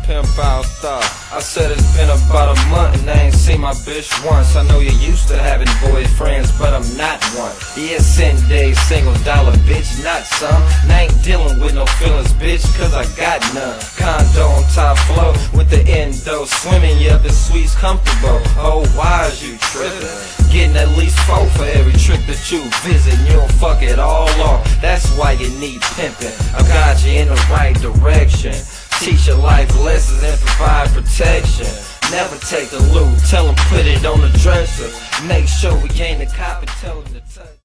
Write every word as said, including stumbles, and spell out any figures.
pimp out star. I said it's been about a month and I ain't seen my bitch once. I know you're used to having boyfriends, but I'm not one. Yeah, send days, single dollar, bitch, not some. And I ain't dealing with no feelings, bitch, cause I got none. Condo on top floor with the endo swimming, yeah, the suite's comfortable. Oh, why is you tripping? Getting at least four for every trick that you visit, and you don't fuck it all off. That's why you need pimping. I got you in the right direction. Teach your life lessons and provide protection. Never take the loot, tell them put it on the dresser. Make sure we ain't the cop and tell them to touch.